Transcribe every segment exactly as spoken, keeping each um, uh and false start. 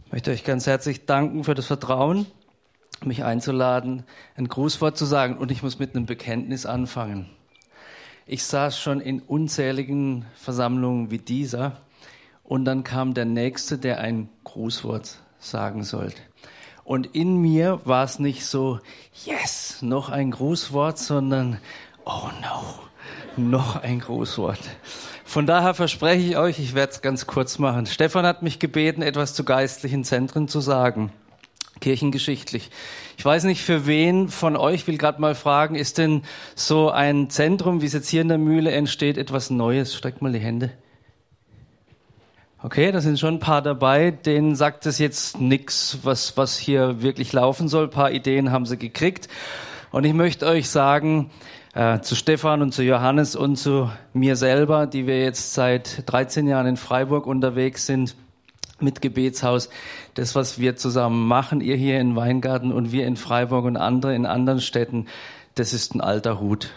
Ich möchte euch ganz herzlich danken für das Vertrauen, mich einzuladen, ein Grußwort zu sagen. Und ich muss mit einem Bekenntnis anfangen. Ich saß schon in unzähligen Versammlungen wie dieser und dann kam der Nächste, der ein Grußwort sagen sollte. Und in mir war es nicht so, yes, noch ein Grußwort, sondern, oh no, noch ein Grußwort. Von daher verspreche ich euch, ich werde es ganz kurz machen. Stefan hat mich gebeten, etwas zu geistlichen Zentren zu sagen, kirchengeschichtlich. Ich weiß nicht, für wen von euch, will gerade mal fragen, ist denn so ein Zentrum, wie es jetzt hier in der Mühle entsteht, etwas Neues? Streckt mal die Hände. Okay, da sind schon ein paar dabei, denen sagt es jetzt nichts, was, was hier wirklich laufen soll. Ein paar Ideen haben sie gekriegt. Und ich möchte euch sagen, äh, zu Stefan und zu Johannes und zu mir selber, die wir jetzt seit dreizehn Jahren in Freiburg unterwegs sind, mit Gebetshaus, das, was wir zusammen machen, ihr hier in Weingarten und wir in Freiburg und andere in anderen Städten, das ist ein alter Hut.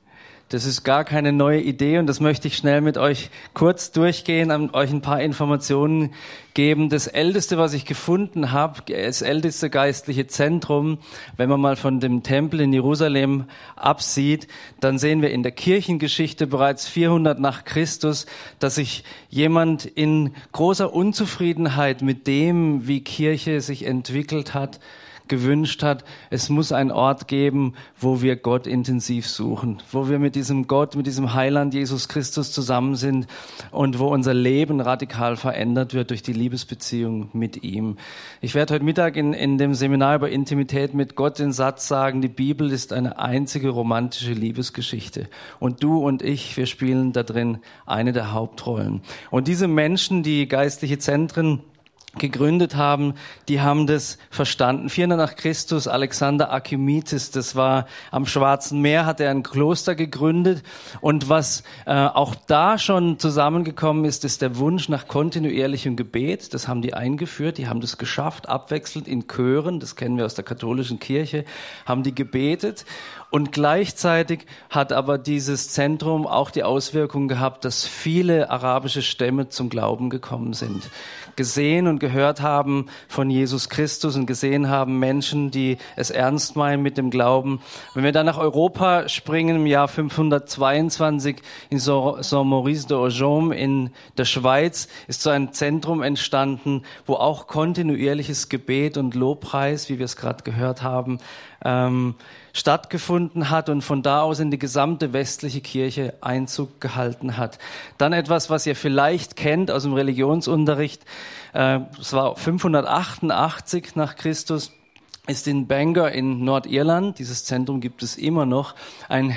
Das ist gar keine neue Idee und das möchte ich schnell mit euch kurz durchgehen, und euch ein paar Informationen geben. Das älteste, was ich gefunden habe, das älteste geistliche Zentrum, wenn man mal von dem Tempel in Jerusalem absieht, dann sehen wir in der Kirchengeschichte bereits vierhundert nach Christus, dass sich jemand in großer Unzufriedenheit mit dem, wie Kirche sich entwickelt hat, gewünscht hat, es muss einen Ort geben, wo wir Gott intensiv suchen, wo wir mit diesem Gott, mit diesem Heiland Jesus Christus zusammen sind und wo unser Leben radikal verändert wird durch die Liebesbeziehung mit ihm. Ich werde heute Mittag in, in dem Seminar über Intimität mit Gott den Satz sagen, die Bibel ist eine einzige romantische Liebesgeschichte und du und ich, wir spielen da drin eine der Hauptrollen. Und diese Menschen, die geistliche Zentren gegründet haben, die haben das verstanden. vierhundert nach Christus, Alexander Archimedes, das war am Schwarzen Meer, hat er ein Kloster gegründet. Und was äh, auch da schon zusammengekommen ist, ist der Wunsch nach kontinuierlichem Gebet. Das haben die eingeführt, die haben das geschafft, abwechselnd in Chören, das kennen wir aus der katholischen Kirche, haben die gebetet. Und gleichzeitig hat aber dieses Zentrum auch die Auswirkung gehabt, dass viele arabische Stämme zum Glauben gekommen sind, gesehen und gehört haben von Jesus Christus und gesehen haben Menschen, die es ernst meinen mit dem Glauben. Wenn wir dann nach Europa springen, im Jahr fünfhundertzweiundzwanzig in Saint-Maurice de Ojoum in der Schweiz, ist so ein Zentrum entstanden, wo auch kontinuierliches Gebet und Lobpreis, wie wir es gerade gehört haben, ähm, stattgefunden hat und von da aus in die gesamte westliche Kirche Einzug gehalten hat. Dann etwas, was ihr vielleicht kennt aus dem Religionsunterricht. Äh, es war fünfhundertachtundachtzig nach Christus. Ist in Bangor in Nordirland, dieses Zentrum gibt es immer noch, ein,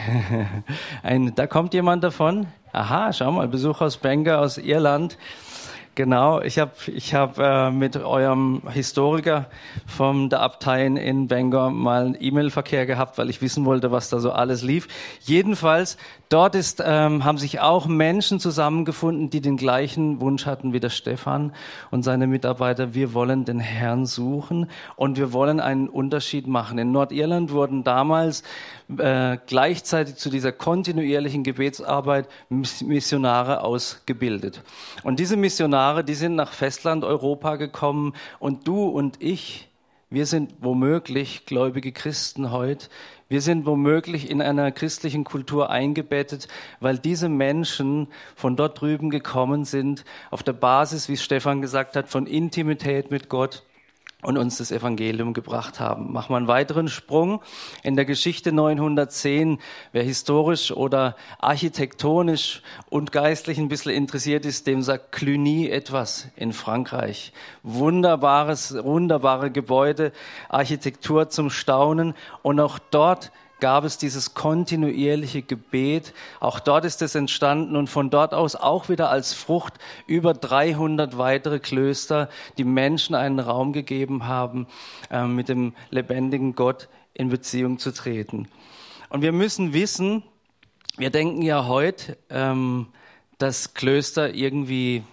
ein, da kommt jemand davon. Aha, schau mal, Besuch aus Bangor, aus Irland. Genau, ich habe ich hab, äh, mit eurem Historiker von der Abtei in Bangor mal einen E-Mail-Verkehr gehabt, weil ich wissen wollte, was da so alles lief. Jedenfalls, dort ist, ähm, haben sich auch Menschen zusammengefunden, die den gleichen Wunsch hatten wie der Stefan und seine Mitarbeiter. Wir wollen den Herrn suchen und wir wollen einen Unterschied machen. In Nordirland wurden damals äh, gleichzeitig zu dieser kontinuierlichen Gebetsarbeit Missionare ausgebildet. Und diese Missionare, die sind nach Festlandeuropa gekommen und du und ich, wir sind womöglich gläubige Christen heute. Wir sind womöglich in einer christlichen Kultur eingebettet, weil diese Menschen von dort drüben gekommen sind, auf der Basis, wie Stefan gesagt hat, von Intimität mit Gott und uns das Evangelium gebracht haben. Machen wir einen weiteren Sprung in der Geschichte neunhundertzehn. Wer historisch oder architektonisch und geistlich ein bisschen interessiert ist, dem sagt Cluny etwas in Frankreich. Wunderbares, wunderbare Gebäude, Architektur zum Staunen und auch dort gab es dieses kontinuierliche Gebet. Auch dort ist es entstanden und von dort aus auch wieder als Frucht über dreihundert weitere Klöster, die Menschen einen Raum gegeben haben, äh, mit dem lebendigen Gott in Beziehung zu treten. Und wir müssen wissen, wir denken ja heute, ähm, dass Klöster irgendwie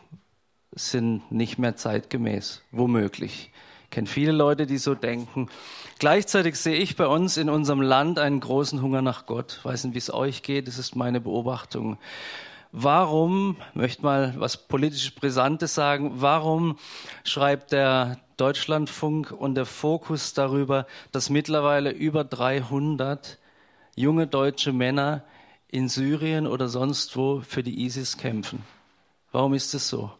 sind nicht mehr zeitgemäß, womöglich. Ich kenne viele Leute, die so denken. Gleichzeitig sehe ich bei uns in unserem Land einen großen Hunger nach Gott. Ich weiß nicht, wie es euch geht, das ist meine Beobachtung. warum, möchte mal was politisch Brisantes sagen, warum schreibt der Deutschlandfunk und der Fokus darüber, dass mittlerweile über dreihundert junge deutsche Männer in Syrien oder sonst wo für die ISIS kämpfen? Warum ist es so?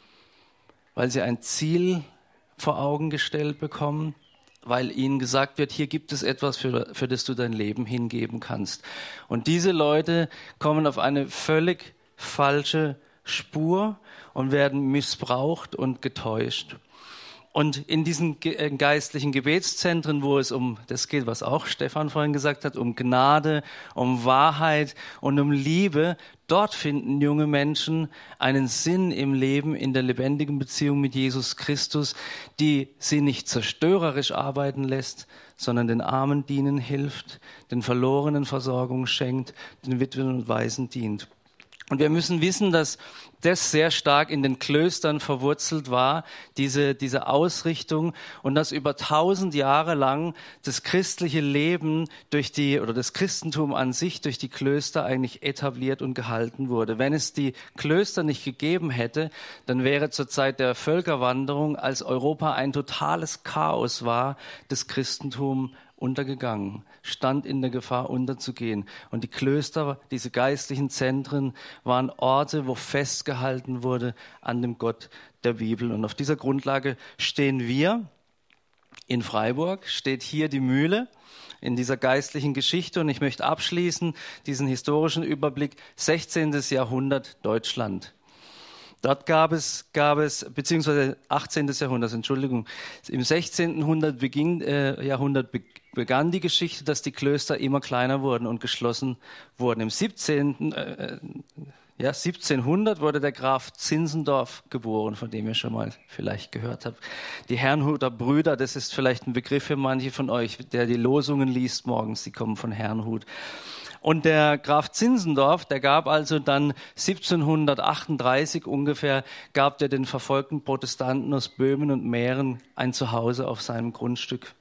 Weil sie ein Ziel vor Augen gestellt bekommen, weil ihnen gesagt wird, hier gibt es etwas, für, für das du dein Leben hingeben kannst. Und diese Leute kommen auf eine völlig falsche Spur und werden missbraucht und getäuscht. Und in diesen ge- geistlichen Gebetszentren, wo es um das geht, was auch Stefan vorhin gesagt hat, um Gnade, um Wahrheit und um Liebe, dort finden junge Menschen einen Sinn im Leben, in der lebendigen Beziehung mit Jesus Christus, die sie nicht zerstörerisch arbeiten lässt, sondern den Armen dienen hilft, den Verlorenen Versorgung schenkt, den Witwen und Waisen dient. Und wir müssen wissen, dass das sehr stark in den Klöstern verwurzelt war, diese, diese Ausrichtung, und dass über tausend Jahre lang das christliche Leben durch die, oder das Christentum an sich durch die Klöster eigentlich etabliert und gehalten wurde. Wenn es die Klöster nicht gegeben hätte, dann wäre zur Zeit der Völkerwanderung, als Europa ein totales Chaos war, das Christentum untergegangen, stand in der Gefahr unterzugehen. Und die Klöster, diese geistlichen Zentren, waren Orte, wo festgehalten wurde an dem Gott der Bibel. Und auf dieser Grundlage stehen wir in Freiburg, steht hier die Mühle in dieser geistlichen Geschichte. Und ich möchte abschließen diesen historischen Überblick, sechzehnten. Jahrhundert Deutschland. Dort gab es, gab es, beziehungsweise achtzehnten. Jahrhundert, Entschuldigung, im sechzehnten. Jahrhundert, beginn, äh, Jahrhundert begann die Geschichte, dass die Klöster immer kleiner wurden und geschlossen wurden. Im siebzehnten. Äh, ja, siebzehnhundert wurde der Graf Zinzendorf geboren, von dem ihr schon mal vielleicht gehört habt. Die Herrnhuter Brüder, das ist vielleicht ein Begriff für manche von euch, der die Losungen liest morgens, die kommen von Herrnhut. Und der Graf Zinzendorf, der gab also dann siebzehnhundertachtunddreißig ungefähr, gab der den verfolgten Protestanten aus Böhmen und Mähren ein Zuhause auf seinem Grundstück.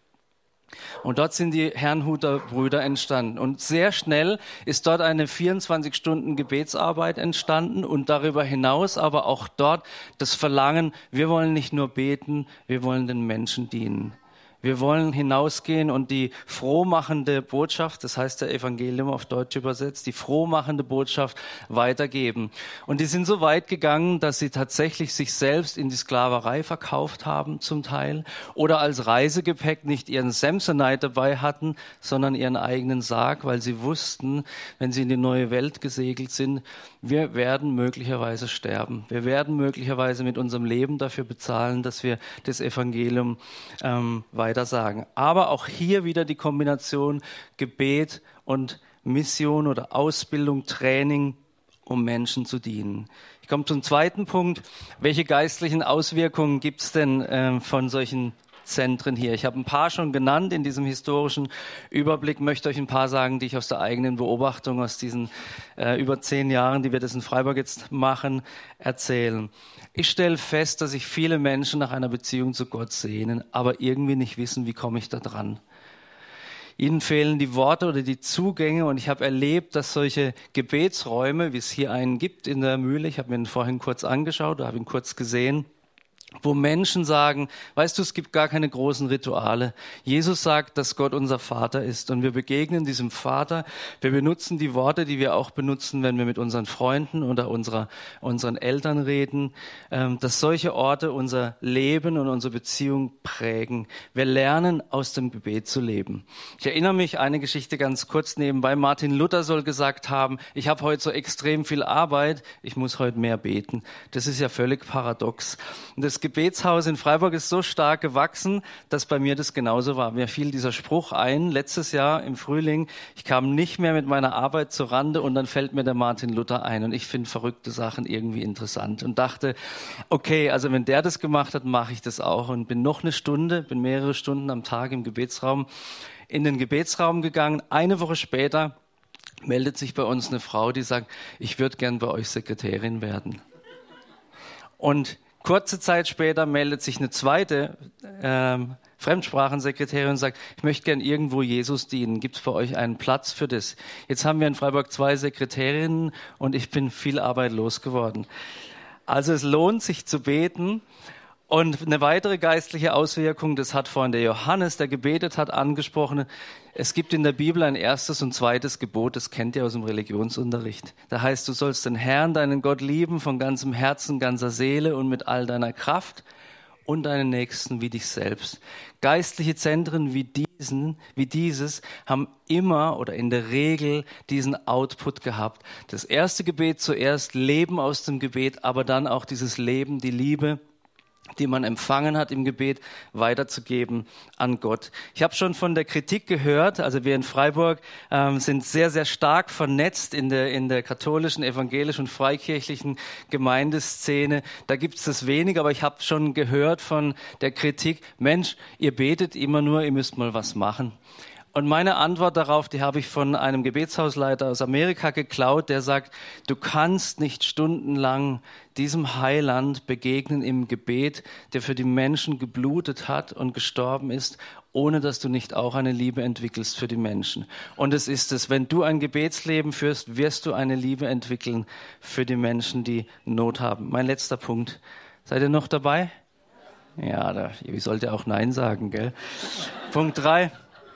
Und dort sind die Herrnhuter Brüder entstanden. Und sehr schnell ist dort eine vierundzwanzig Stunden Gebetsarbeit entstanden und darüber hinaus aber auch dort das Verlangen, wir wollen nicht nur beten, wir wollen den Menschen dienen. Wir wollen hinausgehen und die frohmachende Botschaft, das heißt der Evangelium auf Deutsch übersetzt, die frohmachende Botschaft weitergeben. Und die sind so weit gegangen, dass sie tatsächlich sich selbst in die Sklaverei verkauft haben zum Teil oder als Reisegepäck nicht ihren Samsonite dabei hatten, sondern ihren eigenen Sarg, weil sie wussten, wenn sie in die neue Welt gesegelt sind, wir werden möglicherweise sterben. Wir werden möglicherweise mit unserem Leben dafür bezahlen, dass wir das Evangelium ähm, weiter sagen. Aber auch hier wieder die Kombination Gebet und Mission oder Ausbildung, Training, um Menschen zu dienen. Ich komme zum zweiten Punkt. Welche geistlichen Auswirkungen gibt es denn äh, von solchen Zentren hier? Ich habe ein paar schon genannt in diesem historischen Überblick, möchte euch ein paar sagen, die ich aus der eigenen Beobachtung aus diesen äh, über zehn Jahren, die wir das in Freiburg jetzt machen, erzählen. Ich stelle fest, dass sich viele Menschen nach einer Beziehung zu Gott sehnen, aber irgendwie nicht wissen, wie komme ich da dran. Ihnen fehlen die Worte oder die Zugänge, und ich habe erlebt, dass solche Gebetsräume, wie es hier einen gibt in der Mühle, ich habe mir ihn vorhin kurz angeschaut, habe ihn kurz gesehen, wo Menschen sagen, weißt du, es gibt gar keine großen Rituale. Jesus sagt, dass Gott unser Vater ist, und wir begegnen diesem Vater. Wir benutzen die Worte, die wir auch benutzen, wenn wir mit unseren Freunden oder unserer, unseren Eltern reden, dass solche Orte unser Leben und unsere Beziehung prägen. Wir lernen, aus dem Gebet zu leben. Ich erinnere mich, eine Geschichte ganz kurz nebenbei. Martin Luther soll gesagt haben, ich habe heute so extrem viel Arbeit, ich muss heute mehr beten. Das ist ja völlig paradox. Und das Gebetshaus in Freiburg ist so stark gewachsen, dass bei mir das genauso war. Mir fiel dieser Spruch ein, letztes Jahr im Frühling, ich kam nicht mehr mit meiner Arbeit zur Rande, und dann fällt mir der Martin Luther ein, und ich finde verrückte Sachen irgendwie interessant und dachte, okay, also wenn der das gemacht hat, mache ich das auch, und bin noch eine Stunde, bin mehrere Stunden am Tag im Gebetsraum, in den Gebetsraum gegangen. Eine Woche später meldet sich bei uns eine Frau, die sagt, ich würde gern bei euch Sekretärin werden. Und kurze Zeit später meldet sich eine zweite ähm, Fremdsprachensekretärin und sagt, ich möchte gern irgendwo Jesus dienen. Gibt es bei euch einen Platz für das? Jetzt haben wir in Freiburg zwei Sekretärinnen und ich bin viel Arbeit losgeworden. Also es lohnt sich zu beten. Und eine weitere geistliche Auswirkung, das hat vorhin der Johannes, der gebetet hat, angesprochen. Es gibt in der Bibel ein erstes und zweites Gebot, das kennt ihr aus dem Religionsunterricht. Da heißt, du sollst den Herrn, deinen Gott lieben, von ganzem Herzen, ganzer Seele und mit all deiner Kraft und deinen Nächsten wie dich selbst. Geistliche Zentren wie diesen, wie dieses haben immer oder in der Regel diesen Output gehabt. Das erste Gebet zuerst, Leben aus dem Gebet, aber dann auch dieses Leben, die Liebe, die man empfangen hat im Gebet, weiterzugeben an Gott. Ich habe schon von der Kritik gehört, also wir in Freiburg ähm, sind sehr, sehr stark vernetzt in der, in der katholischen, evangelischen und freikirchlichen Gemeindeszene. Da gibt es das wenig, aber ich habe schon gehört von der Kritik, Mensch, ihr betet immer nur, ihr müsst mal was machen. Und meine Antwort darauf, die habe ich von einem Gebetshausleiter aus Amerika geklaut, der sagt, du kannst nicht stundenlang diesem Heiland begegnen im Gebet, der für die Menschen geblutet hat und gestorben ist, ohne dass du nicht auch eine Liebe entwickelst für die Menschen. Und es ist es, wenn du ein Gebetsleben führst, wirst du eine Liebe entwickeln für die Menschen, die Not haben. Mein letzter Punkt. Seid ihr noch dabei? Ja, da, ihr sollt ja auch Nein sagen, gell? Punkt drei.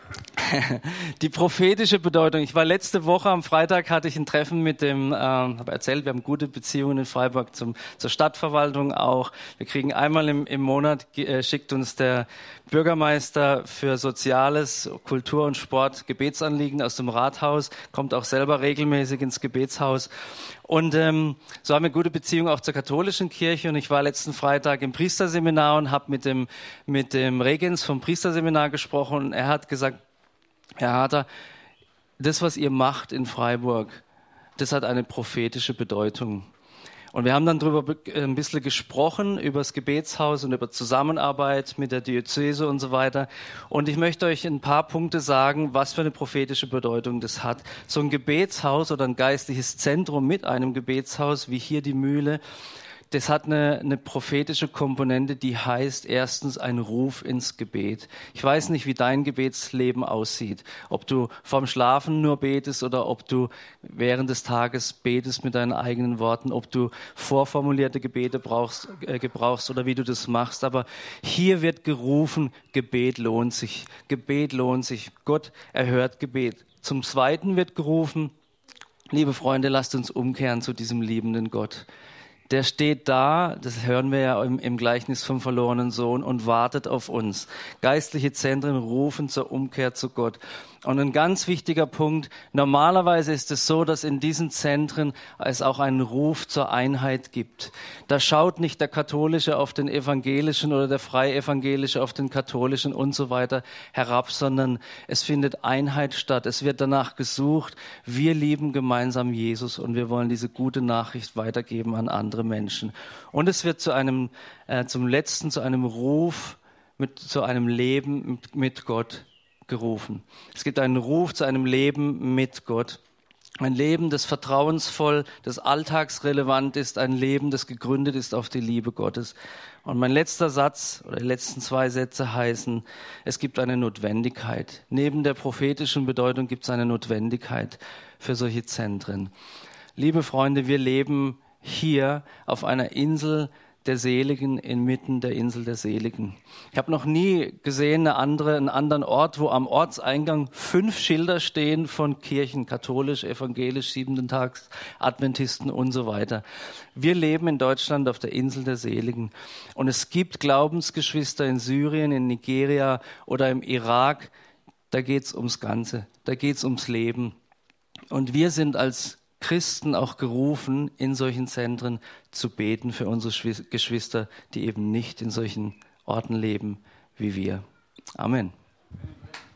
Die prophetische Bedeutung. Ich war letzte Woche am Freitag, hatte ich ein Treffen mit dem, äh, habe erzählt, wir haben gute Beziehungen in Freiburg zum, zur Stadtverwaltung auch. Wir kriegen einmal im, im Monat, äh, schickt uns der Bürgermeister für Soziales, Kultur und Sport Gebetsanliegen aus dem Rathaus, kommt auch selber regelmäßig ins Gebetshaus. Und ähm, so haben wir gute Beziehungen auch zur katholischen Kirche. Und ich war letzten Freitag im Priesterseminar und habe mit dem, mit dem Regens vom Priesterseminar gesprochen. Und er hat gesagt, Herr Harter, das, was ihr macht in Freiburg, das hat eine prophetische Bedeutung. Und wir haben dann darüber ein bisschen gesprochen, über das Gebetshaus und über Zusammenarbeit mit der Diözese und so weiter. Und ich möchte euch ein paar Punkte sagen, was für eine prophetische Bedeutung das hat. So ein Gebetshaus oder ein geistliches Zentrum mit einem Gebetshaus, wie hier die Mühle, das hat eine, eine prophetische Komponente, die heißt erstens ein Ruf ins Gebet. Ich weiß nicht, wie dein Gebetsleben aussieht. Ob du vorm Schlafen nur betest oder ob du während des Tages betest mit deinen eigenen Worten, ob du vorformulierte Gebete brauchst, äh, gebrauchst oder wie du das machst. Aber hier wird gerufen, Gebet lohnt sich. Gebet lohnt sich. Gott erhört Gebet. Zum Zweiten wird gerufen, liebe Freunde, lasst uns umkehren zu diesem liebenden Gott. Der steht da, das hören wir ja im, im Gleichnis vom verlorenen Sohn, und wartet auf uns. Geistliche Zentren rufen zur Umkehr zu Gott. Und ein ganz wichtiger Punkt, normalerweise ist es so, dass in diesen Zentren es auch einen Ruf zur Einheit gibt. Da schaut nicht der Katholische auf den Evangelischen oder der Freievangelische auf den Katholischen und so weiter herab, sondern es findet Einheit statt. Es wird danach gesucht, wir lieben gemeinsam Jesus und wir wollen diese gute Nachricht weitergeben an andere Menschen. Und es wird zu einem, äh, zum Letzten, zu einem Ruf, mit, zu einem Leben mit, mit Gott gerufen. Es gibt einen Ruf zu einem Leben mit Gott. Ein Leben, das vertrauensvoll, das alltagsrelevant ist, ein Leben, das gegründet ist auf die Liebe Gottes. Und mein letzter Satz oder die letzten zwei Sätze heißen, es gibt eine Notwendigkeit. Neben der prophetischen Bedeutung gibt es eine Notwendigkeit für solche Zentren. Liebe Freunde, wir leben hier auf einer Insel der Seligen inmitten der Insel der Seligen. Ich habe noch nie gesehen eine andere, einen anderen Ort, wo am Ortseingang fünf Schilder stehen von Kirchen, katholisch, evangelisch, Siebenten-Tags, Adventisten und so weiter. Wir leben in Deutschland auf der Insel der Seligen. Und es gibt Glaubensgeschwister in Syrien, in Nigeria oder im Irak. Da geht's ums Ganze. Da geht's ums Leben. Und wir sind als Christen auch gerufen, in solchen Zentren zu beten für unsere Geschwister, die eben nicht in solchen Orten leben wie wir. Amen.